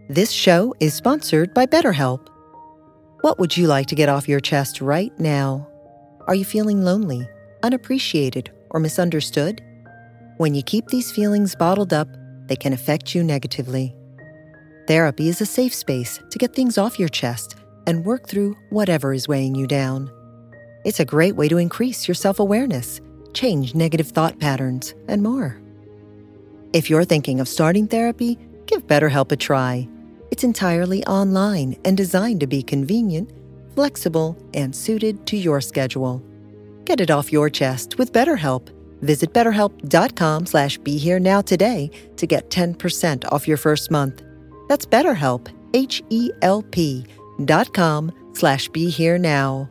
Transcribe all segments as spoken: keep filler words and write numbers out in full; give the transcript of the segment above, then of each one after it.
This show is sponsored by BetterHelp. What would you like to get off your chest right now? Are you feeling lonely, unappreciated, or misunderstood? When you keep these feelings bottled up, they can affect you negatively. Therapy is a safe space to get things off your chest and work through whatever is weighing you down. It's a great way to increase your self-awareness, change negative thought patterns, and more. If you're thinking of starting therapy, give BetterHelp a try. It's entirely online and designed to be convenient, flexible, and suited to your schedule. Get it off your chest with BetterHelp. Visit betterhelp.com slash be here now today to get ten percent off your first month. That's BetterHelp, H-E-L-P dot com slash be here now.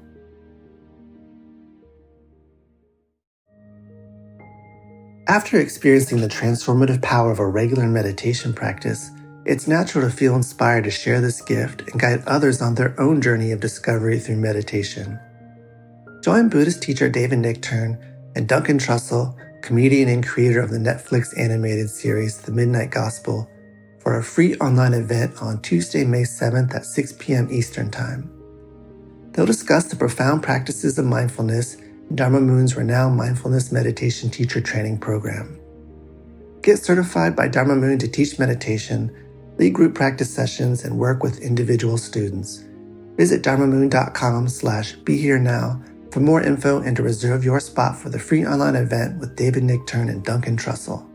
After experiencing the transformative power of a regular meditation practice, it's natural to feel inspired to share this gift and guide others on their own journey of discovery through meditation. Join Buddhist teacher David Nichtern and Duncan Trussell, comedian and creator of the Netflix animated series The Midnight Gospel, for a free online event on Tuesday, May seventh at six p.m. Eastern Time. They'll discuss the profound practices of mindfulness in Dharma Moon's renowned mindfulness meditation teacher training program. Get certified by Dharma Moon to teach meditation, lead group practice sessions, and work with individual students. Visit dharmamoon.com slash be here now for more info and to reserve your spot for the free online event with David Nichtern and Duncan Trussell.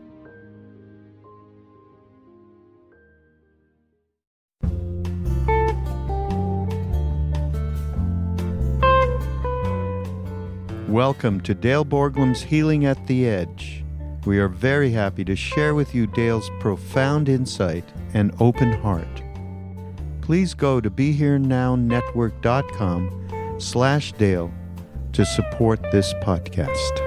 Welcome to Dale Borglum's Healing at the Edge. We are very happy to share with you Dale's profound insight and open heart. Please go to BeHereNowNetwork.com slash Dale to support this podcast.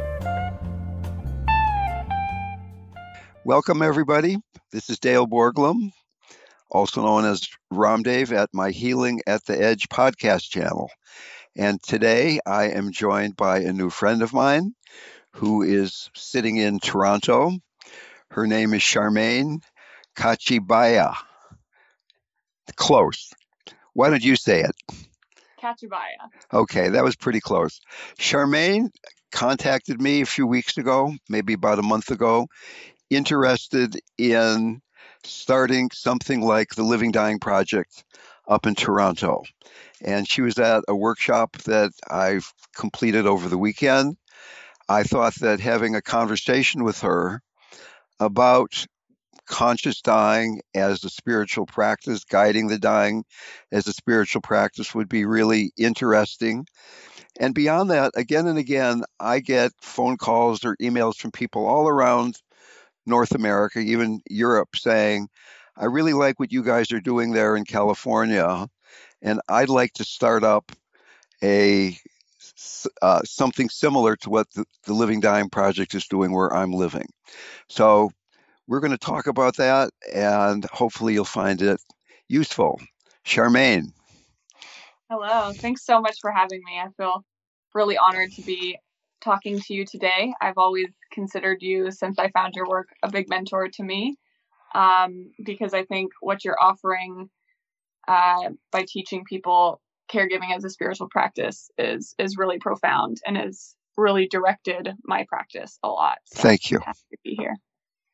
Welcome, everybody. This is Dale Borglum, also known as Ramdev at my Healing at the Edge podcast channel. And today I am joined by a new friend of mine who is sitting in Toronto. Her name is Charmaine Kachibaya. Close. Why don't you say it? Kachibaya. Okay, that was pretty close. Charmaine contacted me a few weeks ago, maybe about a month ago, interested in starting something like the Living Dying Project up in Toronto. And she was at a workshop that I've completed over the weekend. I thought that having a conversation with her about conscious dying as a spiritual practice, guiding the dying as a spiritual practice would be really interesting. And beyond that, again and again, I get phone calls or emails from people all around North America, even Europe, saying, I really like what you guys are doing there in California, and I'd like to start up a uh, something similar to what the, the Living Dying Project is doing where I'm living. So we're going to talk about that, and hopefully you'll find it useful. Charmaine. Hello. Thanks so much for having me. I feel really honored to be talking to you today. I've always considered you, since I found your work, a big mentor to me, um, because I think what you're offering uh, by teaching people caregiving as a spiritual practice is is really profound and has really directed my practice a lot. So Thank you. I'm happy to be here.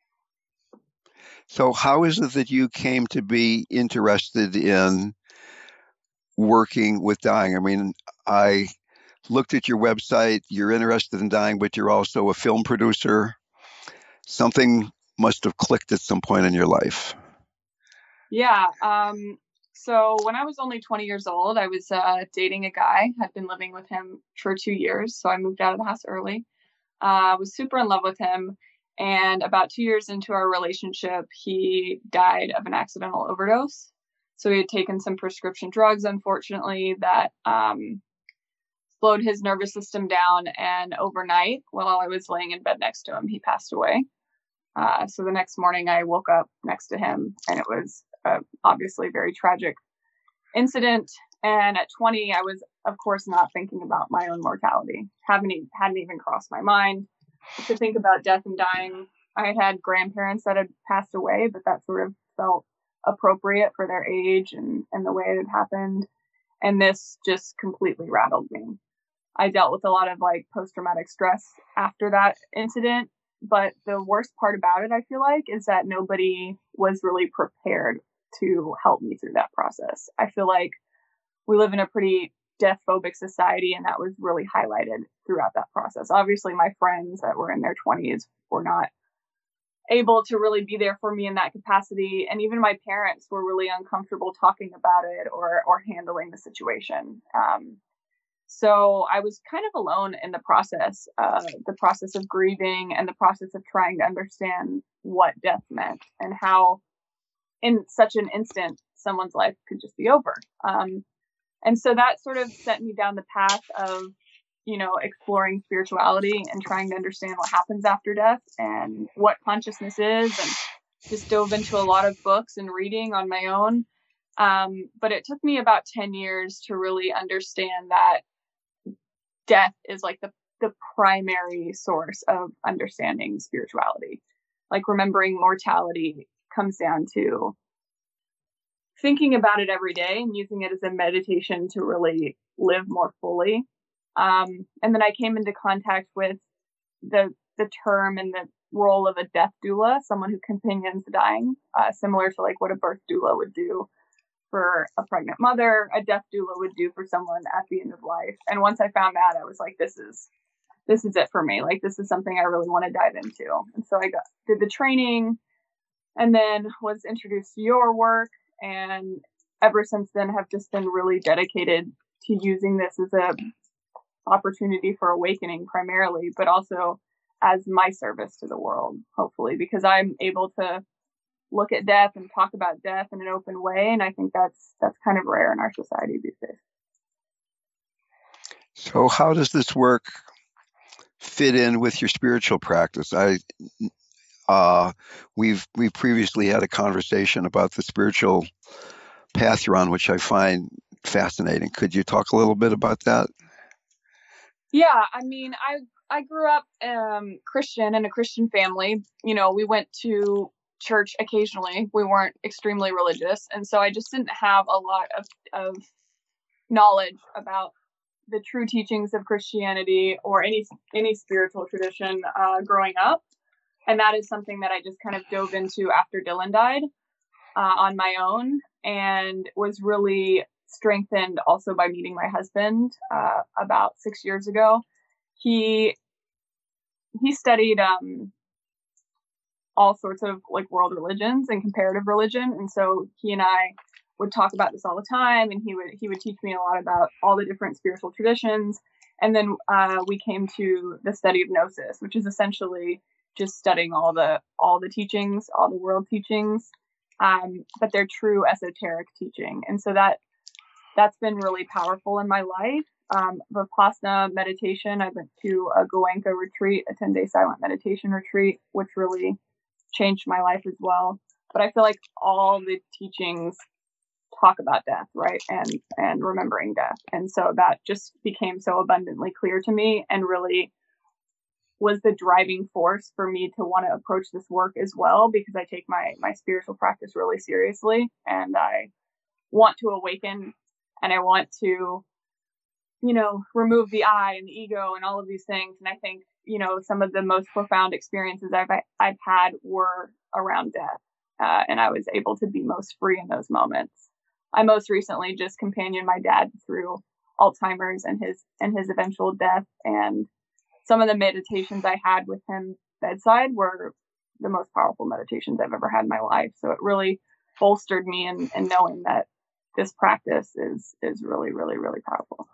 So how is it that you came to be interested in working with dying? I mean, I looked at your website. You're interested in dying, but you're also a film producer. Something must have clicked at some point in your life. Yeah. Um, so when I was only twenty years old, I was uh, dating a guy. I'd been living with him for two years. So I moved out of the house early. I uh, was super in love with him. And about two years into our relationship, he died of an accidental overdose. So he had taken some prescription drugs, unfortunately, that um, slowed his nervous system down. And overnight, while I was laying in bed next to him, he passed away. Uh, so the next morning, I woke up next to him, and it was uh, obviously a very tragic incident. And at twenty, I was, of course, not thinking about my own mortality. Haven't even, hadn't even crossed my mind to think about death and dying. I had had grandparents that had passed away, but that sort of felt appropriate for their age and, and the way it had happened. And this just completely rattled me. I dealt with a lot of like post-traumatic stress after that incident. But the worst part about it, I feel like, is that nobody was really prepared to help me through that process. I feel like we live in a pretty death phobic society, and that was really highlighted throughout that process. Obviously, my friends that were in their twenties were not able to really be there for me in that capacity. And even my parents were really uncomfortable talking about it or, or handling the situation. Um, So I was kind of alone in the process, uh, the process of grieving and the process of trying to understand what death meant and how in such an instant someone's life could just be over. Um, and so that sort of set me down the path of, you know, exploring spirituality and trying to understand what happens after death and what consciousness is, and just dove into a lot of books and reading on my own. Um, but it took me about ten years to really understand that death is like the, the primary source of understanding spirituality. Like remembering mortality comes down to thinking about it every day and using it as a meditation to really live more fully. Um, and then I came into contact with the the term and the role of a death doula, someone who companions the dying, uh, similar to like what a birth doula would do for a pregnant mother, a death doula would do for someone at the end of life. And once I found that, I was like, this is, this is it for me. Like, this is something I really want to dive into. And so I got, did the training and then was introduced to your work. And ever since then have just been really dedicated to using this as a opportunity for awakening primarily, but also as my service to the world, hopefully, because I'm able to look at death and talk about death in an open way. And I think that's, that's kind of rare in our society these days. So how does this work fit in with your spiritual practice? I, uh, we've, we previously had a conversation about the spiritual path you're on, which I find fascinating. Could you talk a little bit about that? Yeah. I mean, I, I grew up, um, Christian in a Christian family. You know, we went to church occasionally. We weren't extremely religious. And so I just didn't have a lot of, of knowledge about the true teachings of Christianity or any, any spiritual tradition, uh, growing up. And that is something that I just kind of dove into after Dylan died, uh, on my own, and was really strengthened also by meeting my husband, uh, about six years ago. He, he studied, um, all sorts of like world religions and comparative religion. And so he and I would talk about this all the time, and he would, he would teach me a lot about all the different spiritual traditions. And then, uh, we came to the study of Gnosis, which is essentially just studying all the, all the teachings, all the world teachings, um, but they're true esoteric teaching. And so that, that's been really powerful in my life. Um, Vipassana meditation, I went to a Goenka retreat, a ten day silent meditation retreat, which really changed my life as well. But I feel like all the teachings talk about death, right? And, and remembering death. And so that just became so abundantly clear to me and really was the driving force for me to want to approach this work as well, because I take my, my spiritual practice really seriously, and I want to awaken, and I want to, you know, remove the I and the ego and all of these things. And I think, you know, some of the most profound experiences I've, I've had were around death. Uh, and I was able to be most free in those moments. I most recently just companioned my dad through Alzheimer's and his, and his eventual death. And some of the meditations I had with him bedside were the most powerful meditations I've ever had in my life. So it really bolstered me in, in knowing that this practice is, is really, really, really powerful.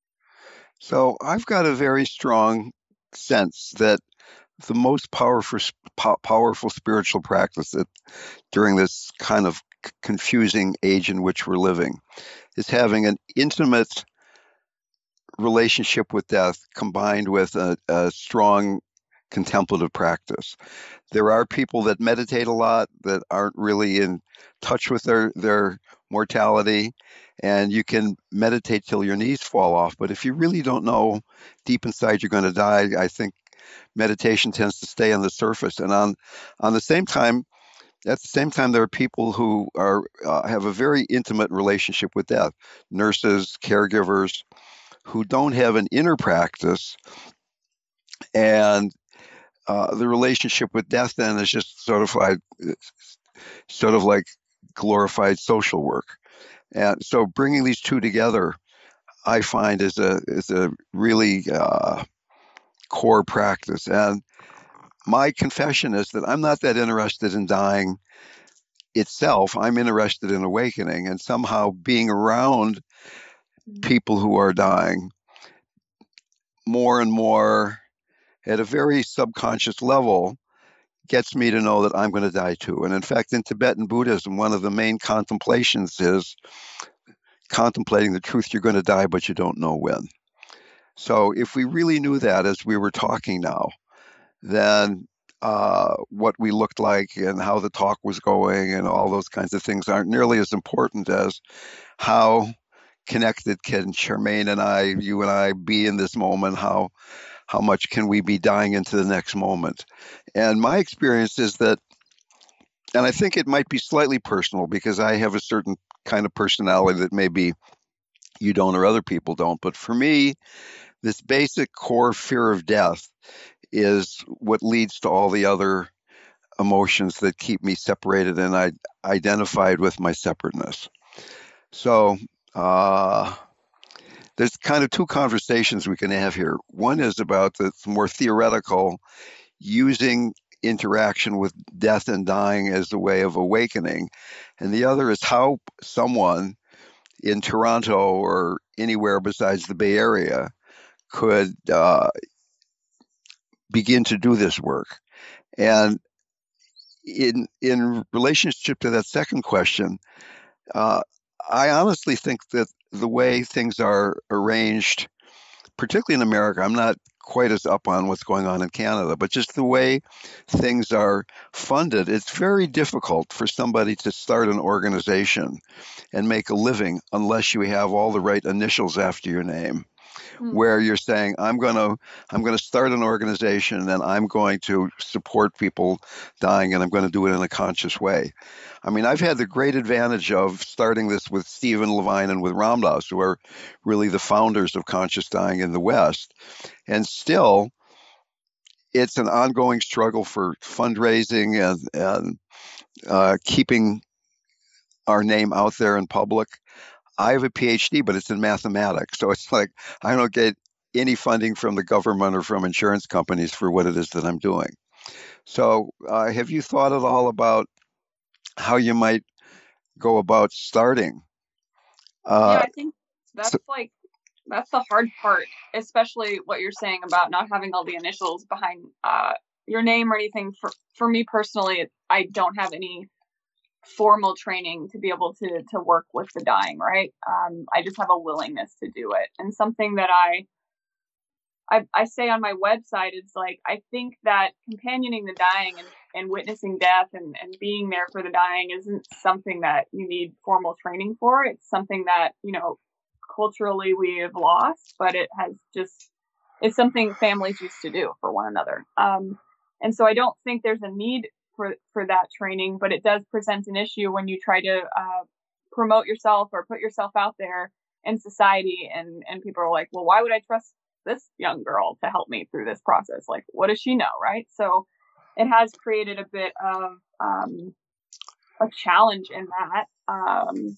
So I've got a very strong sense that the most powerful, powerful spiritual practice that during this kind of confusing age in which we're living is having an intimate relationship with death combined with a, a strong contemplative practice. There are people that meditate a lot that aren't really in touch with their, their mortality, and you can meditate till your knees fall off. But if you really don't know deep inside you're going to die, I think meditation tends to stay on the surface. And on, on the same time, at the same time, there are people who are uh, have a very intimate relationship with death, nurses, caregivers, who don't have an inner practice, and uh, the relationship with death then is just sort of like sort of like glorified social work. And so, bringing these two together, I find is a is a really uh, core practice. And my confession is that I'm not that interested in dying itself. I'm interested in awakening, and somehow being around people who are dying more and more at a very subconscious level gets me to know that I'm going to die too. And in fact, in Tibetan Buddhism, one of the main contemplations is contemplating the truth you're going to die, but you don't know when. So if we really knew that as we were talking now, then uh, what we looked like and how the talk was going and all those kinds of things aren't nearly as important as how connected can Charmaine and I, you and I, be in this moment? How how much can we be dying into the next moment? And my experience is that, and I think it might be slightly personal because I have a certain kind of personality that maybe you don't or other people don't. But for me, this basic core fear of death is what leads to all the other emotions that keep me separated and I identified with my separateness. So uh, there's kind of two conversations we can have here. One is about the more theoretical, using interaction with death and dying as a way of awakening. And the other is how someone in Toronto or anywhere besides the Bay Area could uh, begin to do this work. And in in relationship to that second question, uh, I honestly think that the way things are arranged, particularly in America, I'm not quite as up on what's going on in Canada, but just the way things are funded, it's very difficult for somebody to start an organization and make a living unless you have all the right initials after your name. Mm. Where you're saying, I'm going to I'm going to start an organization and I'm going to support people dying and I'm going to do it in a conscious way. I mean, I've had the great advantage of starting this with Stephen Levine and with Ram Dass, who are really the founders of conscious dying in the West. And still, it's an ongoing struggle for fundraising and, and uh, keeping our name out there in public. I have a P H D, but it's in mathematics. So it's like I don't get any funding from the government or from insurance companies for what it is that I'm doing. So uh, have you thought at all about how you might go about starting? Uh, yeah, I think that's so, like, that's the hard part, especially what you're saying about not having all the initials behind uh, your name or anything. For, for me personally, I don't have any formal training to be able to to work with the dying, right? Um, I just have a willingness to do it. And something that I, I I say on my website is like, I think that companioning the dying and, and witnessing death and, and being there for the dying isn't something that you need formal training for. It's something that, you know, culturally we have lost, but it has just, it's something families used to do for one another. Um, and so I don't think there's a need for, for that training, but it does present an issue when you try to uh, promote yourself or put yourself out there in society. And, and people are like, well, why would I trust this young girl to help me through this process? Like, what does she know? Right. So it has created a bit of um, a challenge in that um,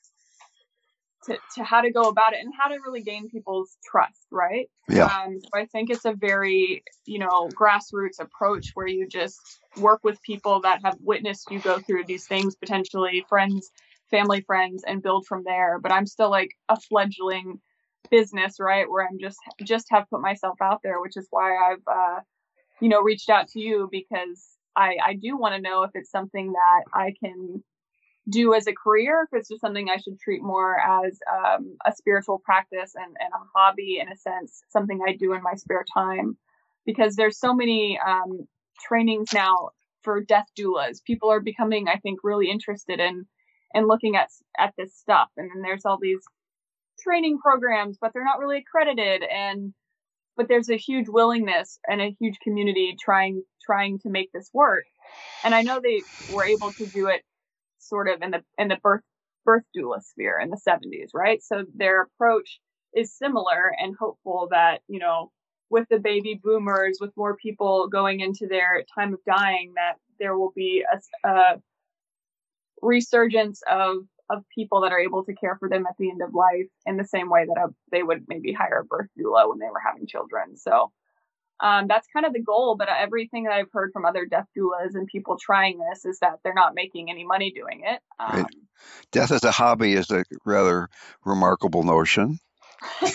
to, to how to go about it and how to really gain people's trust. Right. Yeah. Um, so I think it's a very, you know, grassroots approach where you just work with people that have witnessed you go through these things, potentially friends, family, friends, and build from there. But I'm still like a fledgling business, right, where I'm just just have put myself out there, which is why I've uh you know reached out to you, because I I do want to know if it's something that I can do as a career, if it's just something I should treat more as um a spiritual practice and, and a hobby, in a sense, something I do in my spare time, because there's so many um trainings now for death doulas. People are becoming, I think, really interested in and looking at at this stuff, and then there's all these training programs, but they're not really accredited. And but there's a huge willingness and a huge community trying trying to make this work. And I know they were able to do it sort of in the in the birth birth doula sphere in the seventies, right? So their approach is similar and hopeful that, you know, with the baby boomers, with more people going into their time of dying, that there will be a, a resurgence of of people that are able to care for them at the end of life in the same way that a, they would maybe hire a birth doula when they were having children. So um, that's kind of the goal. But everything that I've heard from other death doulas and people trying this is that they're not making any money doing it. Um, right. Death as a hobby is a rather remarkable notion. I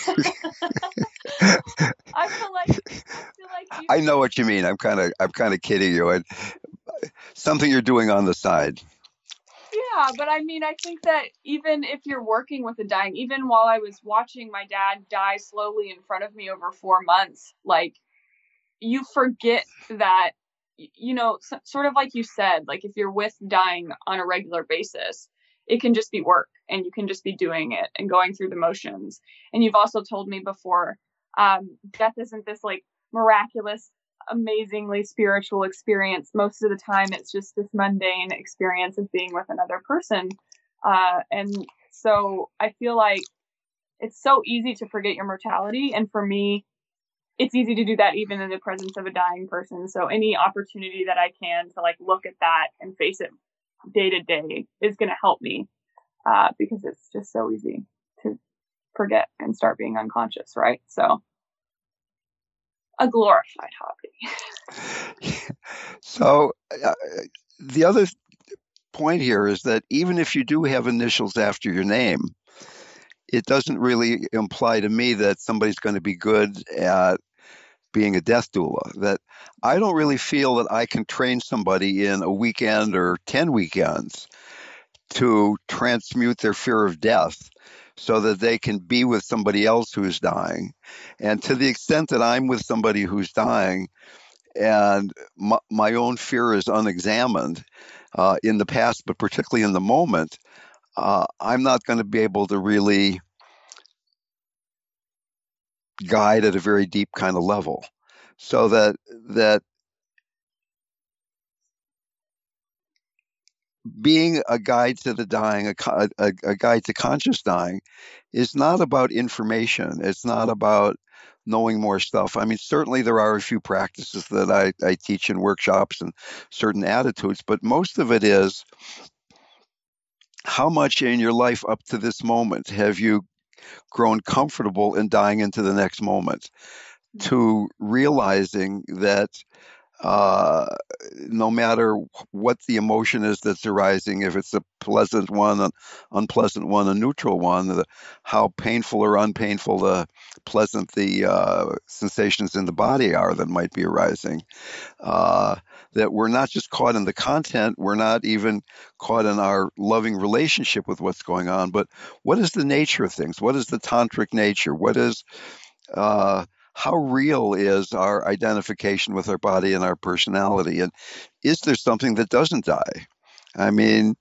feel like I feel like you... I know what you mean. I'm kind of I'm kind of kidding you. I, something you're doing on the side. Yeah, but I mean, I think that even if you're working with a dying, even while I was watching my dad die slowly in front of me over four months, like, you forget that, you know, so, sort of like you said, like if you're with dying on a regular basis, it can just be work and you can just be doing it and going through the motions. And you've also told me before, um, death isn't this like miraculous, amazingly spiritual experience. Most of the time it's just this mundane experience of being with another person. Uh, and so I feel like it's so easy to forget your mortality. And for me, it's easy to do that even in the presence of a dying person. So any opportunity that I can to like look at that and face it day to day is going to help me, uh, because it's just so easy to forget and start being unconscious, right? So a glorified hobby. So uh, the other point here is that even if you do have initials after your name, it doesn't really imply to me that somebody's going to be good at being a death doula. That I don't really feel that I can train somebody in a weekend or ten weekends to transmute their fear of death so that they can be with somebody else who's dying. And to the extent that I'm with somebody who's dying and my, my own fear is unexamined uh, in the past, but particularly in the moment, uh, I'm not going to be able to really guide at a very deep kind of level. So that that being a guide to the dying, a, a, a guide to conscious dying, is not about information. It's not about knowing more stuff. I mean, certainly there are a few practices that I, I teach in workshops and certain attitudes, but most of it is how much in your life up to this moment have you grown comfortable in dying into the next moment, to realizing that uh, no matter what the emotion is that's arising, if it's a pleasant one, an unpleasant one, a neutral one, the, how painful or unpainful the pleasant the uh, sensations in the body are that might be arising, uh, that we're not just caught in the content, we're not even caught in our loving relationship with what's going on, but what is the nature of things? What is the tantric nature? What is uh, how real is our identification with our body and our personality? And is there something that doesn't die? I mean,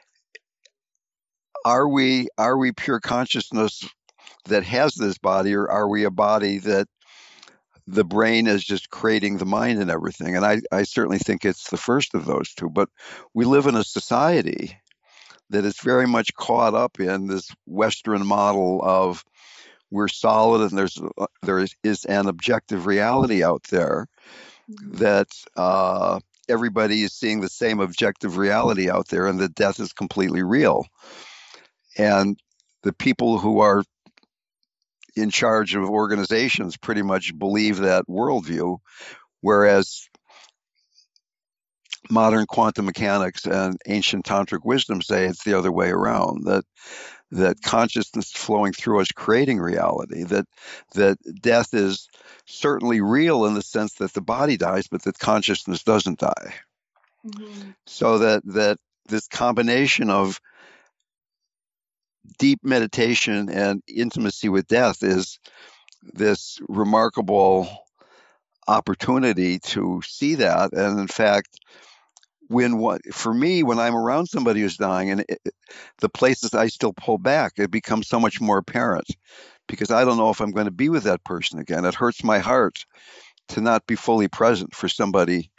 are we are we pure consciousness that has this body, or are we a body that the brain is just creating the mind and everything? And I, I certainly think it's the first of those two. But we live in a society that is very much caught up in this Western model of we're solid and there's there is, is an objective reality out there, mm-hmm. that uh, everybody is seeing the same objective reality out there, and that death is completely real. And the people who are in charge of organizations pretty much believe that worldview, whereas modern quantum mechanics and ancient tantric wisdom say it's the other way around, that that consciousness flowing through us creating reality, that that death is certainly real in the sense that the body dies, but that consciousness doesn't die. Mm-hmm. So that that this combination of deep meditation and intimacy with death is this remarkable opportunity to see that. And in fact, when what for me, when I'm around somebody who's dying, and it, the places I still pull back, it becomes so much more apparent, because I don't know if I'm going to be with that person again. It hurts my heart to not be fully present for somebody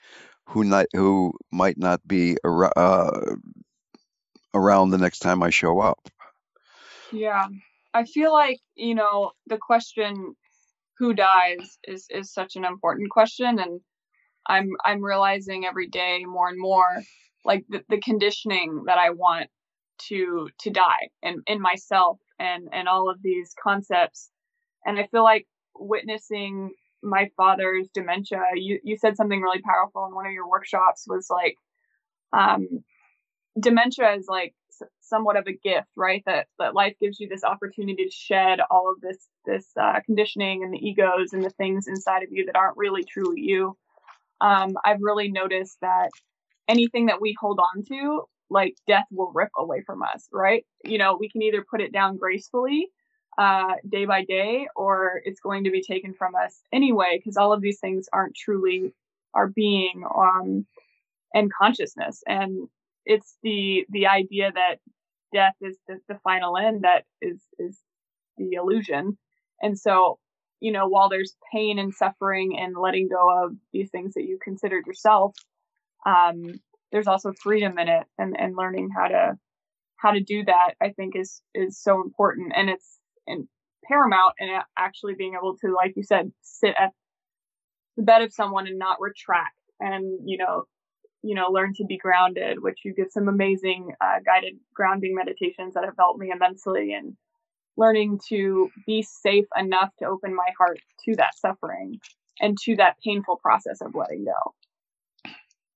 who not, who might not be ar- uh, around the next time I show up. Yeah. I feel like, you know, the question who dies is is such an important question, and I'm I'm realizing every day more and more like the, the conditioning that I want to to die and in myself and and all of these concepts. And I feel like witnessing my father's dementia, you you said something really powerful in one of your workshops, was like um dementia is like somewhat of a gift, right? That that life gives you this opportunity to shed all of this this uh, conditioning and the egos and the things inside of you that aren't really truly you. Um, I've really noticed that anything that we hold on to, like death will rip away from us, right? You know, we can either put it down gracefully uh, day by day, or it's going to be taken from us anyway, because all of these things aren't truly our being um, and consciousness. And it's the the idea that death is the, the final end that is is the illusion. And so, you know, while there's pain and suffering and letting go of these things that you considered yourself, um, there's also freedom in it, and, and learning how to how to do that, I think is is so important. And it's and paramount in actually being able to, like you said, sit at the bed of someone and not retract, and you know you know, learn to be grounded, which you give some amazing uh, guided grounding meditations that have helped me immensely, and learning to be safe enough to open my heart to that suffering and to that painful process of letting go.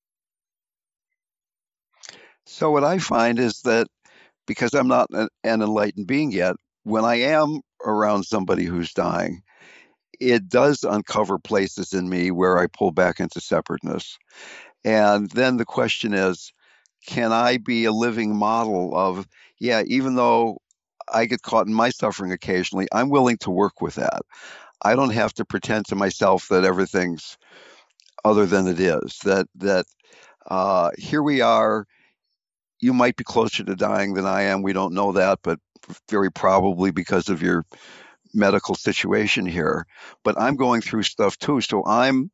So what I find is that because I'm not an, an enlightened being yet, when I am around somebody who's dying, it does uncover places in me where I pull back into separateness. And then the question is, can I be a living model of, yeah, even though I get caught in my suffering occasionally, I'm willing to work with that. I don't have to pretend to myself that everything's other than it is, that, that uh, here we are. You might be closer to dying than I am. We don't know that, but very probably because of your medical situation here. But I'm going through stuff too. So I'm,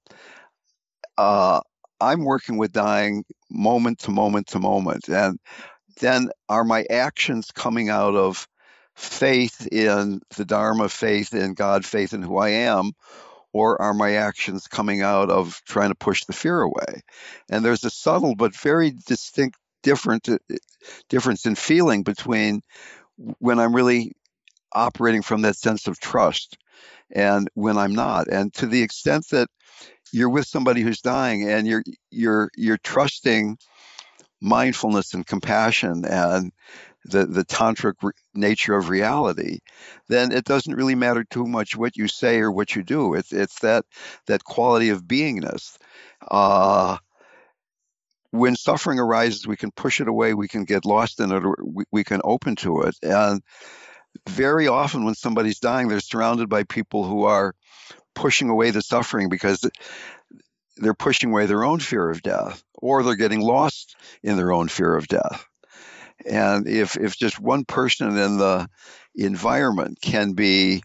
uh, I'm working with dying moment to moment to moment. And then are my actions coming out of faith in the Dharma, faith in God, faith in who I am, or are my actions coming out of trying to push the fear away? And there's a subtle but very distinct different difference in feeling between when I'm really operating from that sense of trust and when I'm not. And to the extent that you're with somebody who's dying and you're you're you're trusting mindfulness and compassion and the, the tantric re- nature of reality, then it doesn't really matter too much what you say or what you do. It's it's that that quality of beingness. Uh, when suffering arises, we can push it away, we can get lost in it, or we, we can open to it. And very often when somebody's dying, they're surrounded by people who are pushing away the suffering because they're pushing away their own fear of death, or they're getting lost in their own fear of death. And if if just one person in the environment can be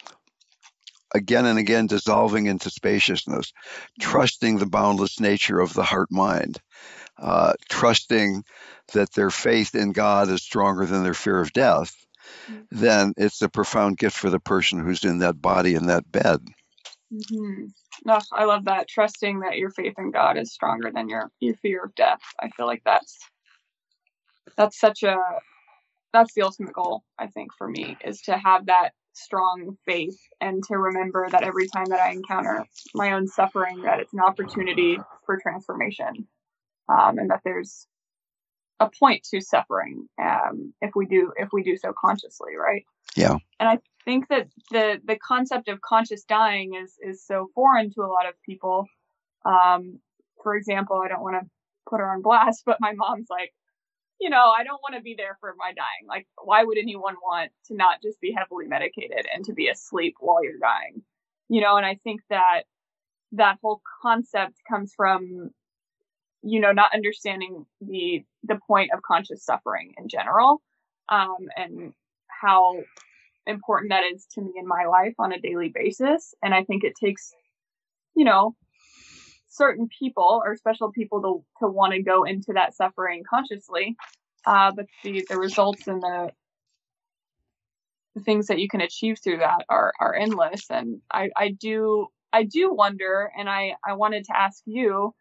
again and again dissolving into spaciousness, trusting the boundless nature of the heart mind, uh, trusting that their faith in God is stronger than their fear of death, then it's a profound gift for the person who's in that body in that bed. Mm-hmm. No, I love that. Trusting that your faith in God is stronger than your, your fear of death. I feel like that's that's such a that's the ultimate goal, I think, for me, is to have that strong faith and to remember that every time that I encounter my own suffering, that it's an opportunity for transformation, um, and that there's a point to suffering um, if we do if we do so consciously, right? Yeah. And I think that the the concept of conscious dying is is so foreign to a lot of people. Um, for example, I don't want to put her on blast, but my mom's like, you know, I don't want to be there for my dying. Like, why would anyone want to not just be heavily medicated and to be asleep while you're dying? You know, and I think that that whole concept comes from, you know, not understanding the the point of conscious suffering in general, um, and how important that is to me in my life on a daily basis. And I think it takes, you know, certain people or special people to to want to go into that suffering consciously, uh, but the the results and the the things that you can achieve through that are are endless. And I I do I do wonder, and I I wanted to ask you,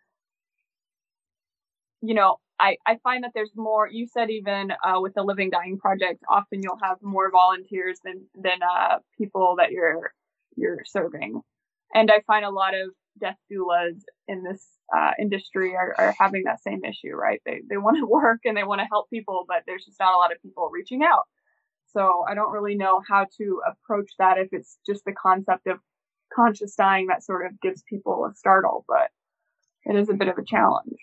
you know, I, I find that there's more, you said even uh, with the Living Dying Project, often you'll have more volunteers than, than uh, people that you're, you're serving. And I find a lot of death doulas in this uh, industry are, are having that same issue, right? They, they want to work and they want to help people, but there's just not a lot of people reaching out. So I don't really know how to approach that, if it's just the concept of conscious dying that sort of gives people a startle, but it is a bit of a challenge.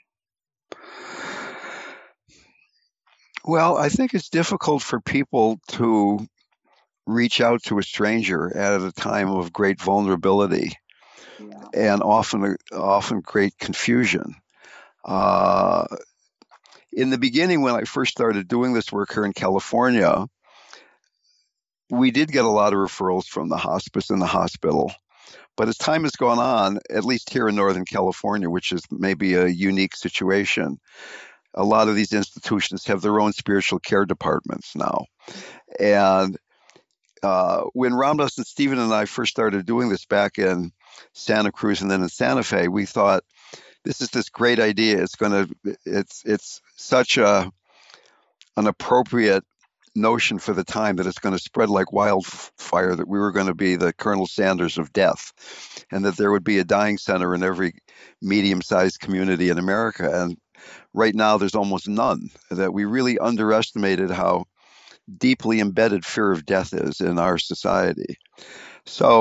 Well, I think it's difficult for people to reach out to a stranger at a time of great vulnerability, yeah. and often often great confusion. Uh, in the beginning, when I first started doing this work here in California, we did get a lot of referrals from the hospice and the hospital. But as time has gone on, at least here in Northern California, which is maybe a unique situation, a lot of these institutions have their own spiritual care departments now. And uh, when Ramdas and Stephen and I first started doing this back in Santa Cruz and then in Santa Fe, we thought, this is this great idea. It's going to, it's it's such a an appropriate notion for the time that it's going to spread like wildfire, that we were going to be the Colonel Sanders of death, and that there would be a dying center in every medium-sized community in America. And right now there's almost none. That we really underestimated how deeply embedded fear of death is in our society. So,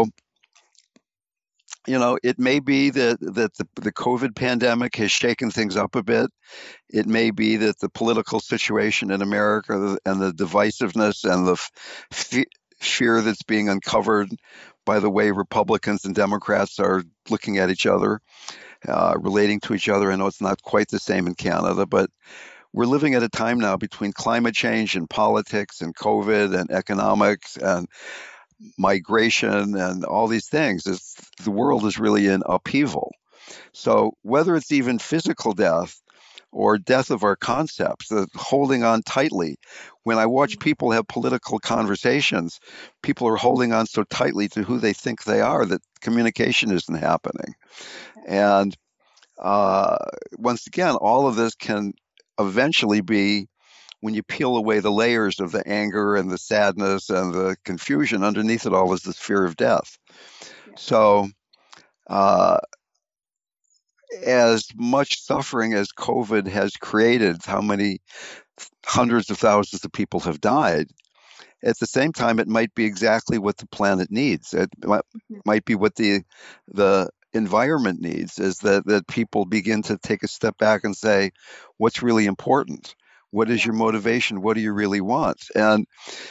you know, it may be that, that the, the COVID pandemic has shaken things up a bit. It may be that the political situation in America and the divisiveness and the f- fear that's being uncovered by the way Republicans and Democrats are looking at each other, uh, relating to each other. I know it's not quite the same in Canada, but we're living at a time now between climate change and politics and COVID and economics and migration and all these things. It's, the world is really in upheaval. So whether it's even physical death or death of our concepts, the holding on tightly. When I watch people have political conversations, people are holding on so tightly to who they think they are that communication isn't happening. And uh, once again, all of this can eventually be, when you peel away the layers of the anger and the sadness and the confusion, underneath it all is this fear of death. Yeah. So uh, as much suffering as COVID has created, how many hundreds of thousands of people have died, at the same time, it might be exactly what the planet needs. It might be what the the environment needs, is that, that people begin to take a step back and say, what's really important? What is your motivation? What do you really want? And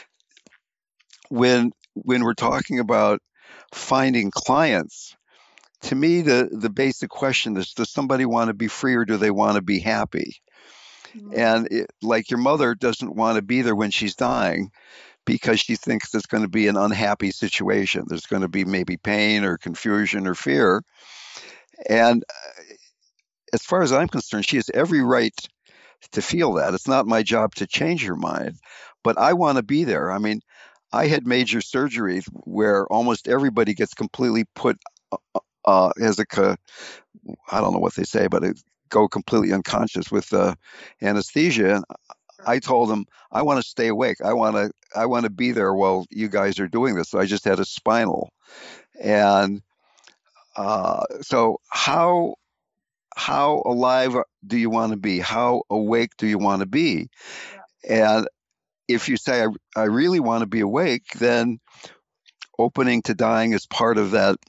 when when we're talking about finding clients, to me, the, the basic question is, does somebody want to be free or do they want to be happy? Mm-hmm. And it, like your mother doesn't want to be there when she's dying because she thinks there's going to be an unhappy situation. There's going to be maybe pain or confusion or fear. And as far as I'm concerned, she has every right to feel that. It's not my job to change her mind, but I want to be there. I mean, I had major surgery where almost everybody gets completely put uh, as a, I don't know what they say, but it go completely unconscious with uh, anesthesia. And I told them, I want to stay awake. I want to, I want to be there while you guys are doing this. So I just had a spinal. And uh, so how, how alive do you want to be? How awake do you want to be? Yeah. And if you say, I, I really want to be awake, then opening to dying is part of that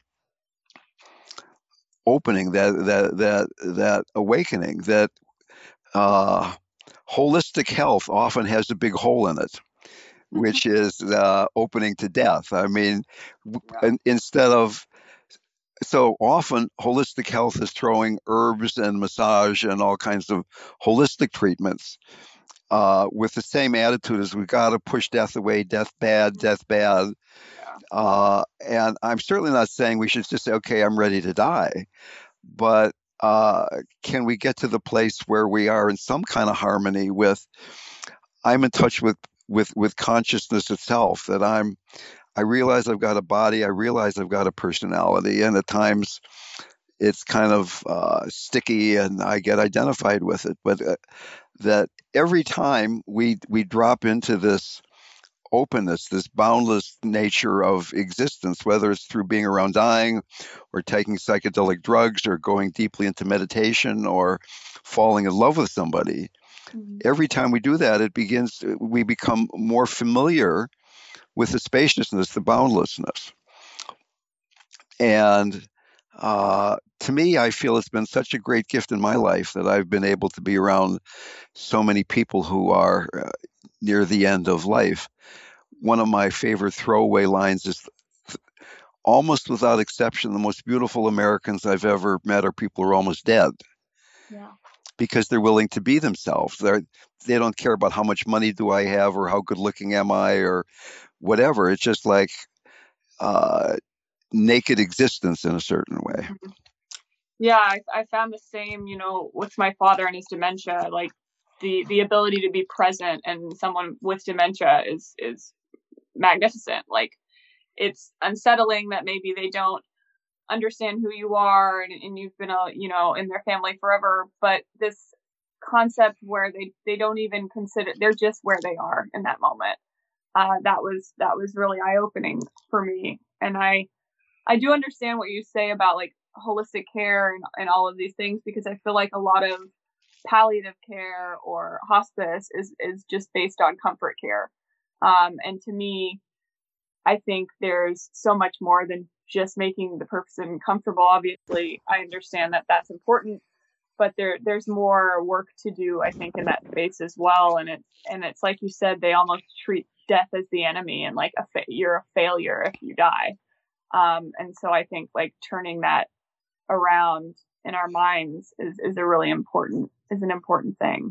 opening, that, that, that, that awakening, that uh, holistic health often has a big hole in it, which is uh, opening to death. I mean, yeah. instead of, so often holistic health is throwing herbs and massage and all kinds of holistic treatments uh, with the same attitude as, we've got to push death away, death bad, death bad. Uh, and I'm certainly not saying we should just say, okay, I'm ready to die. But uh, can we get to the place where we are in some kind of harmony with, I'm in touch with, with, with consciousness itself, that I'm, I realize I've got a body, I realize I've got a personality, and at times it's kind of uh, sticky and I get identified with it. But uh, that every time we, we drop into this openness, this boundless nature of existence, whether it's through being around dying or taking psychedelic drugs or going deeply into meditation or falling in love with somebody, Mhm. every time we do that, it begins, we become more familiar with the spaciousness, the boundlessness. And uh, to me, I feel it's been such a great gift in my life that I've been able to be around so many people who are uh, near the end of life. One of my favorite throwaway lines is, almost without exception, the most beautiful Americans I've ever met are people who are almost dead. Yeah. Because they're willing to be themselves. They're, they don't care about how much money do I have or how good looking am I or whatever. It's just like uh, naked existence in a certain way. Mhm. Yeah, I, I found the same, you know, with my father and his dementia. Like the the ability to be present and someone with dementia is is magnificent. Like it's unsettling that maybe they don't understand who you are and, and you've been a you know in their family forever, but this concept where they they don't even consider, they're just where they are in that moment. Uh, that was that was really eye opening for me, and I I do understand what you say about like holistic care and, and all of these things, because I feel like a lot of palliative care or hospice is is just based on comfort care. Um, and to me, I think there's so much more than just making the person comfortable. Obviously, I understand that that's important, but there there's more work to do, I think, in that space as well. And it's and it's like you said, they almost treat death as the enemy and like a fa- you're a failure if you die. Um, and so I think like turning that around in our minds is is a really important is an important thing.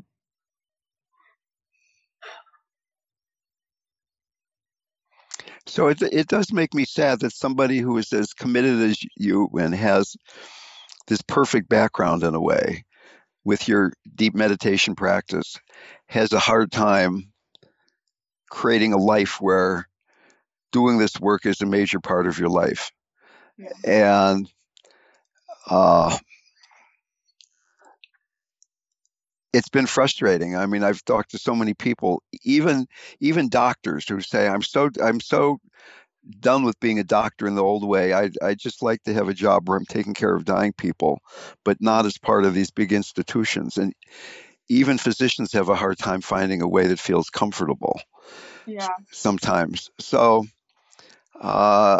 So it, it does make me sad that somebody who is as committed as you and has this perfect background in a way with your deep meditation practice has a hard time creating a life where doing this work is a major part of your life. Yeah. And uh, it's been frustrating. I mean, I've talked to so many people, even even doctors, who say, "I'm so I'm so done with being a doctor in the old way. I I just like to have a job where I'm taking care of dying people, but not as part of these big institutions." And even physicians have a hard time finding a way that feels comfortable. Yeah. Sometimes. So, uh,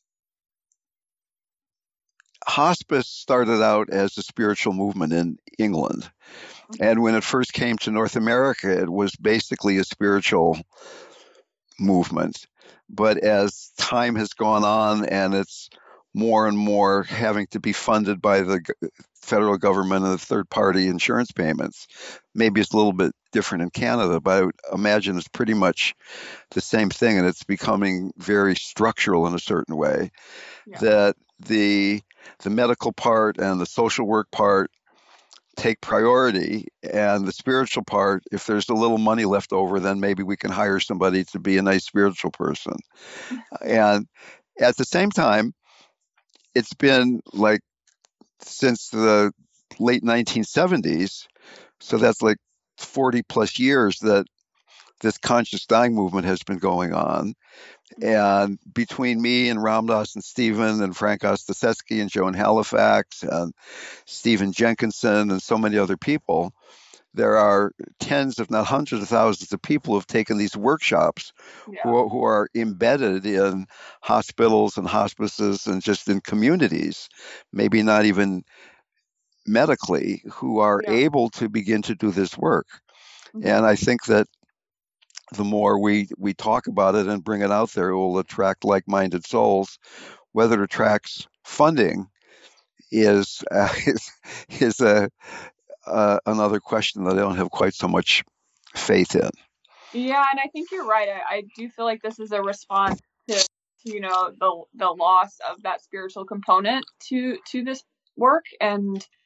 hospice started out as a spiritual movement in England. And when it first came to North America, it was basically a spiritual movement. But as time has gone on and it's more and more having to be funded by the federal government and the third party insurance payments, maybe it's a little bit different in Canada, but I would imagine it's pretty much the same thing, and it's becoming very structural in a certain way. Yeah. That the the medical part and the social work part take priority, and the spiritual part, if there's a little money left over, then maybe we can hire somebody to be a nice spiritual person. And at the same time, it's been like since the late nineteen seventies, so that's like forty plus years that this conscious dying movement has been going on. And between me and Ram Dass and Stephen and Frank Ostaseski and Joan Halifax and Stephen Jenkinson and so many other people, there are tens, if not hundreds of thousands of people who have taken these workshops, Yeah. who, who are embedded in hospitals and hospices and just in communities, maybe not even medically, who are Yeah. able to begin to do this work. Mhm. And I think that the more we, we talk about it and bring it out there, it will attract like-minded souls. Whether it attracts funding is uh, is, is a uh, another question that I don't have quite so much faith in. Yeah, and I think you're right. I, I do feel like this is a response to, to you know the the loss of that spiritual component to to this work, and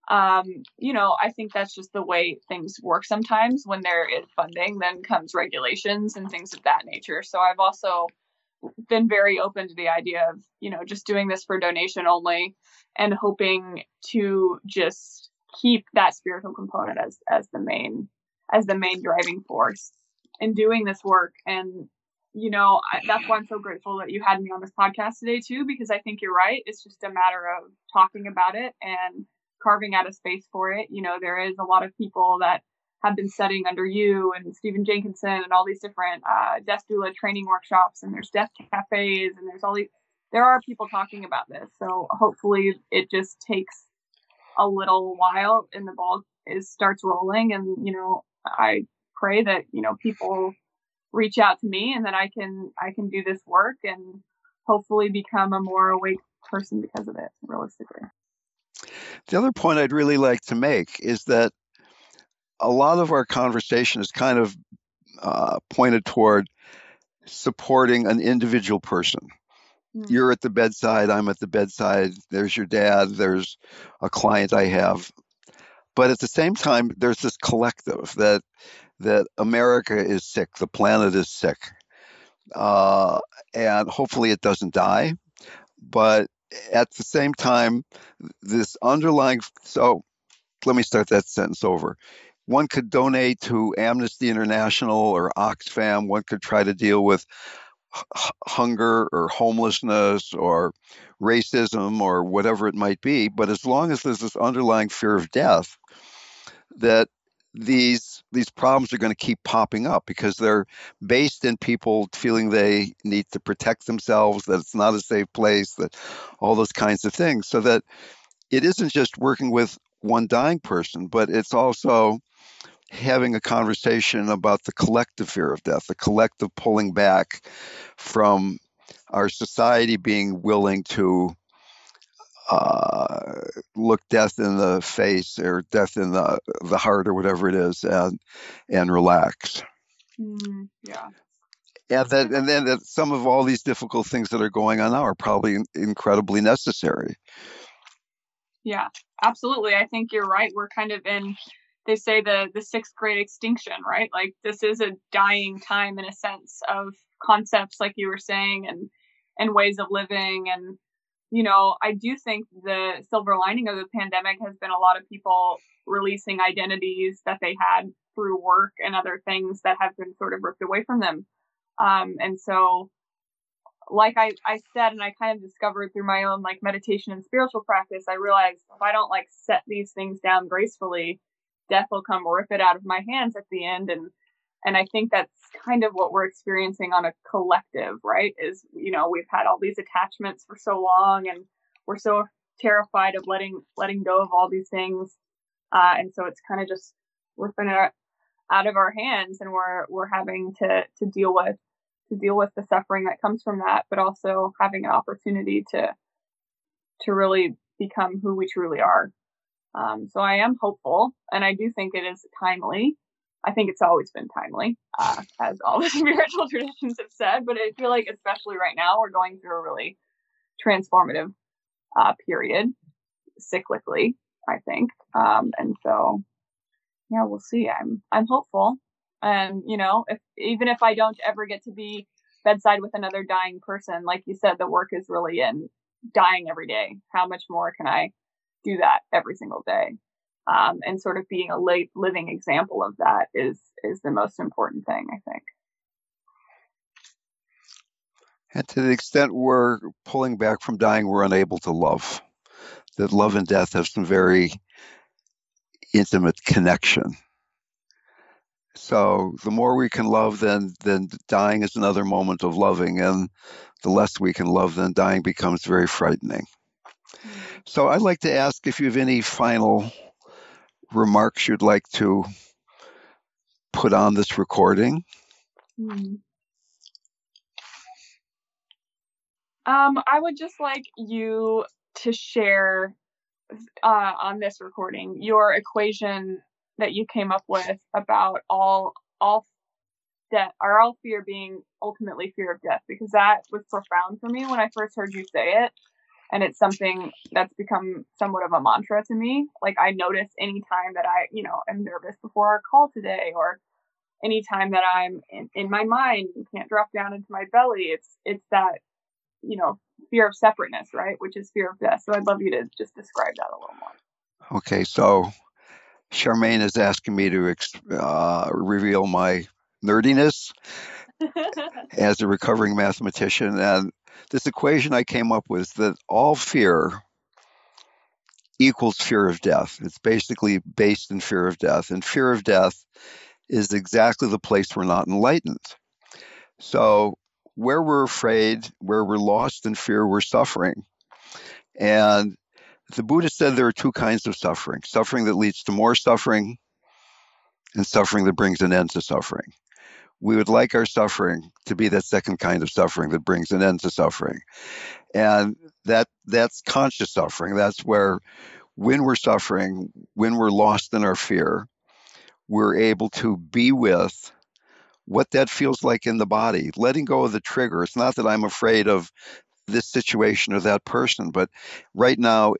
Um, you know, I think that's just the way things work sometimes. When there is funding, then comes regulations and things of that nature. So I've also been very open to the idea of, you know, just doing this for donation only and hoping to just keep that spiritual component as, as the main, as the main driving force in doing this work. And, you know, I, that's why I'm so grateful that you had me on this podcast today too, because I think you're right. It's just a matter of talking about it and carving out a space for it. You know, there is a lot of people that have been studying under you and Stephen Jenkinson and all these different uh, death doula training workshops, and there's death cafes, and there's all these, there are people talking about this. So hopefully it just takes a little while and the ball is starts rolling. And, you know, I pray that, you know, people reach out to me and that I can, I can do this work and hopefully become a more awake person because of it, realistically. The other point I'd really like to make is that a lot of our conversation is kind of uh, pointed toward supporting an individual person. Mm. You're at the bedside, I'm at the bedside, there's your dad, there's a client I have. But at the same time, there's this collective that that America is sick, the planet is sick. Uh, and hopefully it doesn't die. But at the same time, this underlying, so let me start that sentence over. One could donate to Amnesty International or Oxfam. One could try to deal with h- hunger or homelessness or racism or whatever it might be. But as long as there's this underlying fear of death, that these these problems are going to keep popping up because they're based in people feeling they need to protect themselves, that it's not a safe place, that all those kinds of things. So that it isn't just working with one dying person, but it's also having a conversation about the collective fear of death, the collective pulling back from our society being willing to uh, look death in the face or death in the the heart or whatever it is, and and relax. Mm, yeah. And that, and then that some of all these difficult things that are going on now are probably incredibly necessary. Yeah, absolutely. I think you're right. We're kind of in, they say the the sixth great extinction, right? Like this is a dying time in a sense of concepts, like you were saying, and and ways of living. And, you know, I do think the silver lining of the pandemic has been a lot of people releasing identities that they had through work and other things that have been sort of ripped away from them. Um, and so, like I, I said, and I kind of discovered through my own like meditation and spiritual practice, I realized if I don't like set these things down gracefully, death will come rip it out of my hands at the end. And, and I think that's kind of what we're experiencing on a collective, right? Is, you know, we've had all these attachments for so long and we're so terrified of letting, letting go of all these things. Uh, and so it's kind of just ripping it out of our hands, and we're, we're having to, to deal with, to deal with the suffering that comes from that, but also having an opportunity to, to really become who we truly are. Um, so I am hopeful, and I do think it is timely. I think it's always been timely, uh, as all the spiritual traditions have said, but I feel like especially right now, we're going through a really transformative, uh, period, cyclically, I think. Um, and so, yeah, we'll see. I'm, I'm hopeful. And, you know, if, even if I don't ever get to be bedside with another dying person, like you said, the work is really in dying every day. How much more can I do that every single day? Um, and sort of being a late living example of that is, is the most important thing, I think. And to the extent we're pulling back from dying, we're unable to love. That love and death have some very intimate connection. So the more we can love, then then dying is another moment of loving, and the less we can love, then dying becomes very frightening. Mm-hmm. So I'd like to ask if you have any final remarks you'd like to put on this recording. Mm-hmm. Um, I would just like you to share uh, on this recording your equation that you came up with about all all death, or all fear being ultimately fear of death, because that was profound for me when I first heard you say it. And it's something that's become somewhat of a mantra to me. Like I notice anytime that I, you know, am nervous before our call today, or anytime that I'm in, in my mind and can't drop down into my belly, it's, it's that, you know, fear of separateness, right? Which is fear of death. So I'd love you to just describe that a little more. Okay. So Charmaine is asking me to uh, reveal my nerdiness as a recovering mathematician. And this equation I came up with, that all fear equals fear of death. It's basically based in fear of death. And fear of death is exactly the place we're not enlightened. So where we're afraid, where we're lost in fear, we're suffering. And the Buddha said there are two kinds of suffering: suffering that leads to more suffering, and suffering that brings an end to suffering. We would like our suffering to be that second kind of suffering that brings an end to suffering. And that that's conscious suffering. That's where, when we're suffering, when we're lost in our fear, we're able to be with what that feels like in the body, letting go of the trigger. It's not that I'm afraid of this situation or that person, but right now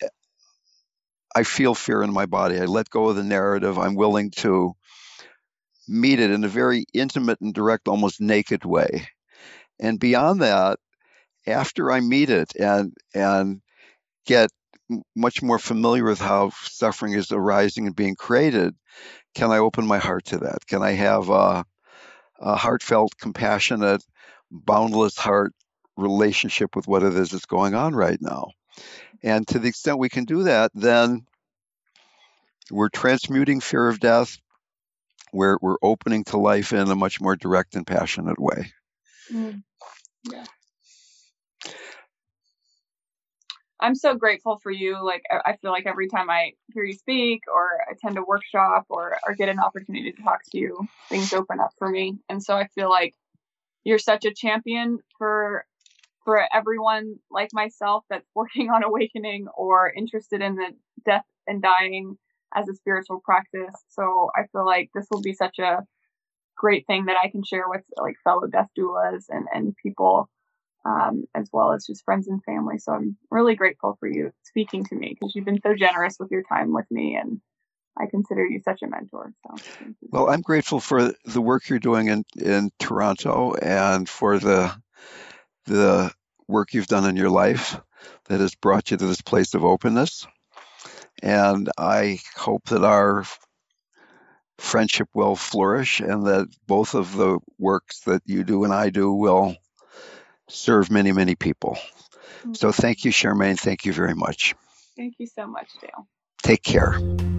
I feel fear in my body. I let go of the narrative. I'm willing to meet it in a very intimate and direct, almost naked way. And beyond that, after I meet it and and get much more familiar with how suffering is arising and being created, can I open my heart to that? Can I have a, a heartfelt, compassionate, boundless heart relationship with what it is that's going on right now? And to the extent we can do that, then we're transmuting fear of death. We're, we're opening to life in a much more direct and passionate way. Mm. Yeah. I'm so grateful for you. Like, I feel like every time I hear you speak or attend a workshop or, or get an opportunity to talk to you, things open up for me. And so I feel like you're such a champion for for everyone like myself that's working on awakening or interested in the death and dying as a spiritual practice. So I feel like this will be such a great thing that I can share with like fellow death doulas and, and people, um, as well as just friends and family. So I'm really grateful for you speaking to me, because you've been so generous with your time with me, and I consider you such a mentor. So thank you. Well, I'm grateful for the work you're doing in, in Toronto, and for the the work you've done in your life that has brought you to this place of openness. And I hope that our friendship will flourish, and that both of the works that you do and I do will serve many, many people. Mm-hmm. So thank you, Charmaine. Thank you very much. Thank you so much, Dale. Take care.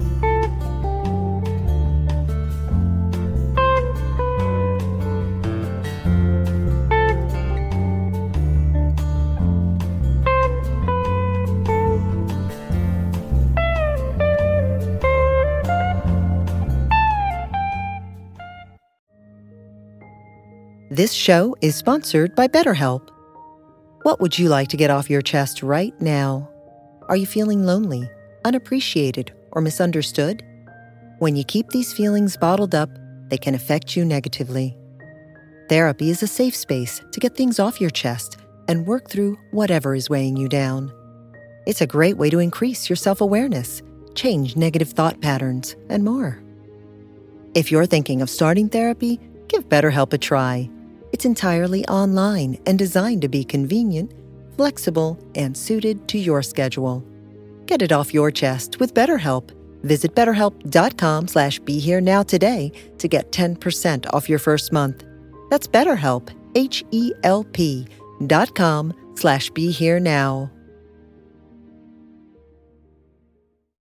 This show is sponsored by BetterHelp. What would you like to get off your chest right now? Are you feeling lonely, unappreciated, or misunderstood? When you keep these feelings bottled up, they can affect you negatively. Therapy is a safe space to get things off your chest and work through whatever is weighing you down. It's a great way to increase your self-awareness, change negative thought patterns, and more. If you're thinking of starting therapy, give BetterHelp a try. It's entirely online and designed to be convenient, flexible, and suited to your schedule. Get it off your chest with BetterHelp. Visit betterhelp.com slash be here now today to get ten percent off your first month. That's BetterHelp, H E L P dot com slash be here now.